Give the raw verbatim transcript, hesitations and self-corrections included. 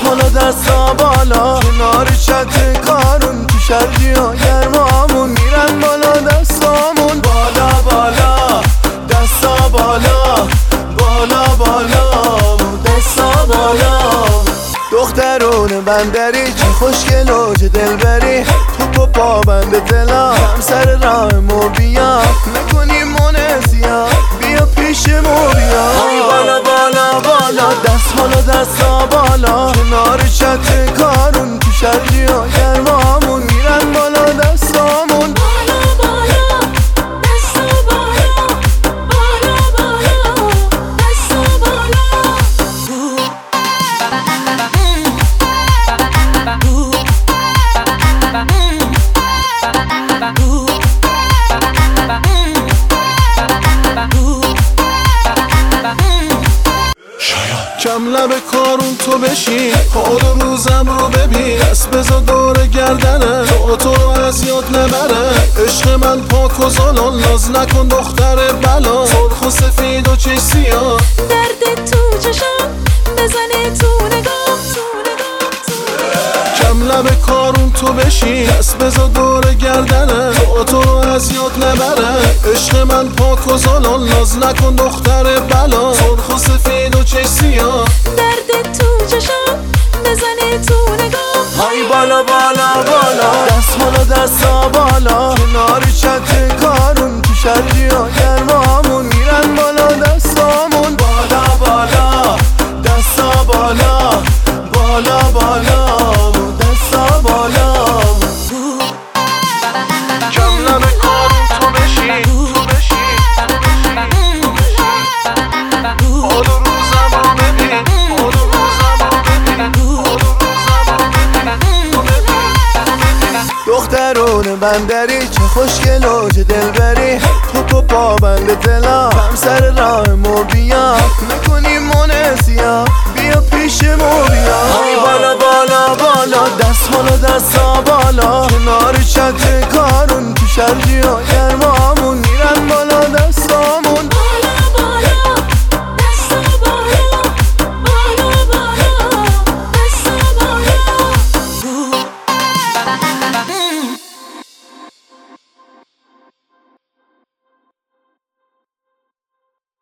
بالا دستا بالا کنار چت کارون تو شرجی ها گرمامون میرن بالا دستامون بالا بالا دستا بالا بالا بالا دستا بالا دخترون بندری چه خوشگل و چه دلبری تو پا بند دلا کم سر راه مو بیا نکنی منزیا بیا پیش مو بیا بالا بالا بالا دست بالا دستا بالا کنار چت کارون تو شرجی ها گرمامون میرن بالا دستامون کم لب کارون تو بشین حال و روزم رو ببین دست بزا دور گردنه تو تو رو از یاد نبره عشق من پاک و زالان ناز نکن دختر بلا سرخ و سفید و چش سیاه درد تو چشم بزنه تو نگاه کم لب کارون تو بشین دست بزا دور گردنه تو تو رو از یاد نبره عشق من پاک و زالان ناز نکن دختر بلا سرخ و سفید و چش سیاه درد تو چشم بزنه تو نگاه های بالا بالا بالا دست بالا دستا بالا کنار چت کارون تو شرجی ها گرمامون میرن بالا دستامون بالا بالا دستا بالا بالا بالا دستا بالا کم لب کارون تو بشین تو بشین حال و روزم رو ببین حال و روزم رو ببین حال و روزم رو ببین دخترون بندری چه خوشگل و چه دلبری تو پا بند دلا کم سر راه مو بیا نکنی منزیا بیا پیش مو بیا بالا بالا بالا دست بالا دستا بالا کنار چت کارون تو شرجی ها